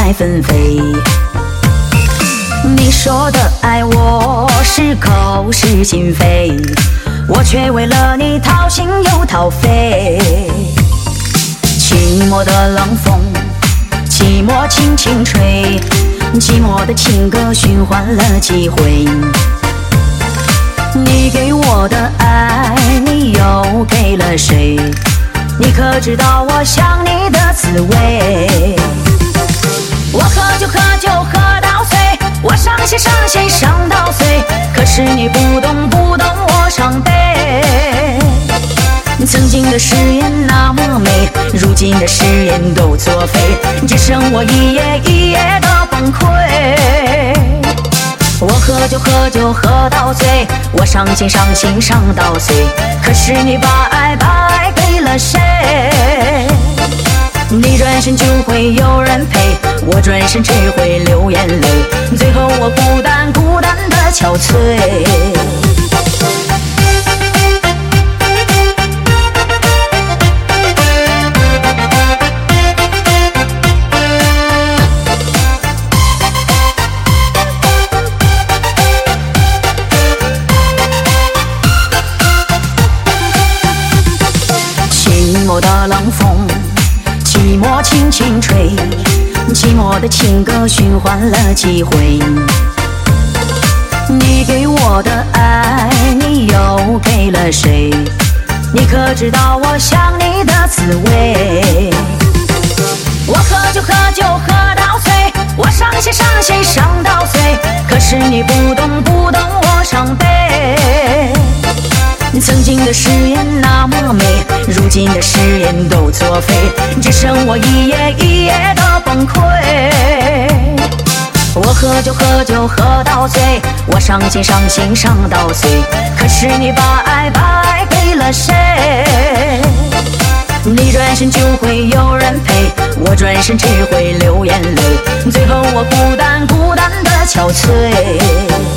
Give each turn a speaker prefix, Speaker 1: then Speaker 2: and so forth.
Speaker 1: 爱纷飞。你说的爱我是口是心非，我却为了你掏心又掏肺。寂寞的冷风，寂寞轻轻吹，寂寞的情歌循环了几回。你给我的爱，你又给了谁？你可知道我想你的滋味？我喝酒喝酒喝到醉，我伤心伤心伤到碎，可是你不懂不懂我伤悲。曾经的誓言那么美，如今的誓言都作废，只剩我一夜一夜的崩溃。我喝酒喝酒喝到醉，我伤心伤心伤到碎，可是你把爱给了谁？你转身就会有人陪，我转身只会流眼泪，最后我孤单孤单的憔悴。寂寞的冷风，寂寞轻轻吹，寂寞的情歌循环了几回。你给我的爱，你又给了谁？你可知道我想你的滋味？我喝酒喝酒喝到醉，我伤心伤心伤到碎，可是你不懂不懂我伤悲。曾经的誓言那么美，如今的誓言都作废，只剩我一夜一夜的崩溃。我喝酒喝酒喝到醉，我伤心伤心伤到碎，可是你把爱给了谁？你转身就会有人陪，我转身只会流眼泪，最后我孤单孤单的憔悴。